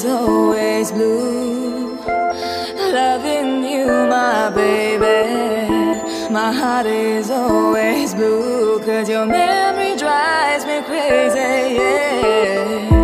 is always blue. Loving you, my baby. My heart is always blue, 'cause your memory drives me crazy, yeah.